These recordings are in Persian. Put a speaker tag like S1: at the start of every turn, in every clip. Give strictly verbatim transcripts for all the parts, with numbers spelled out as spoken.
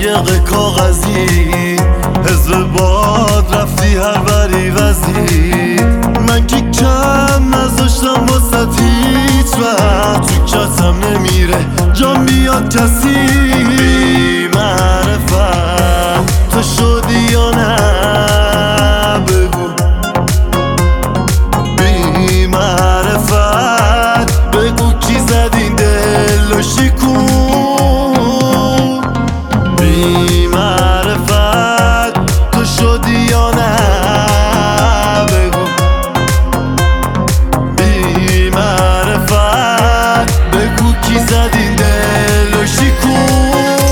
S1: قایق کاغذی، حزب باد رفتی هر بری وزید. من که کم نذاشتم واسه هیچ وقت، تو کتم نمیره جان بیاد کسی. بی معرفت تو شدی یا نه بگو، بی معرفت بگو کی زد این دل و شکون. بی معرفت تو شدی یا نه بگو، بی معرفت بگو کی زد این دل و شکون.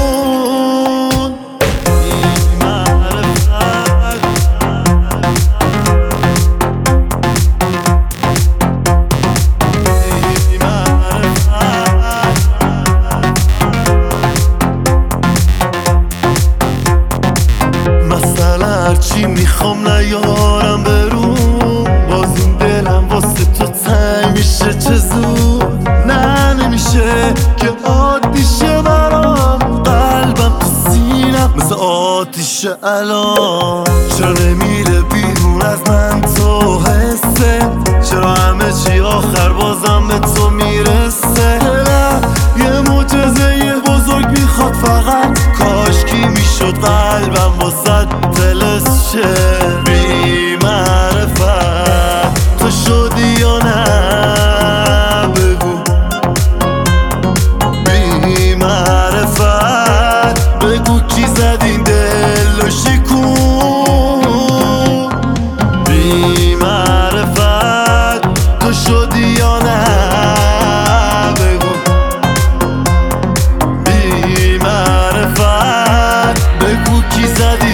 S1: هرچی میخوام نیارم برون، باز این دلم واسه تو تنگ میشه چه زود. نه نمیشه که عادیشه برام، قلبم تو سینم مثل آتیشه الان. چرا نمیره بیرون از من تو حسه، چرا همه چی آخر بازم به تو میرسه. یه معجزه بزرگ میخواد فقط، کاشکی میشد قلبم واسه تلس شه. بی معرفت تو شدی یا نه بگو، بی معرفت بگو کی زد این دل و شکون. بی معرفت تو شدی یا نه بگو، بی معرفت بگو کی زد